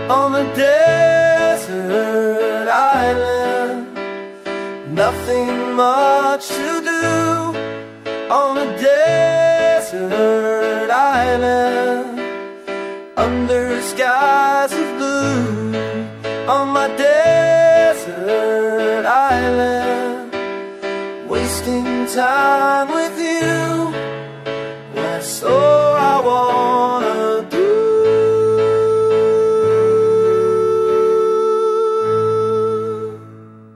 on a desert island. Nothing much to do on a desert island. Under skies of blue on my desert island. Wasting time with you, my soul.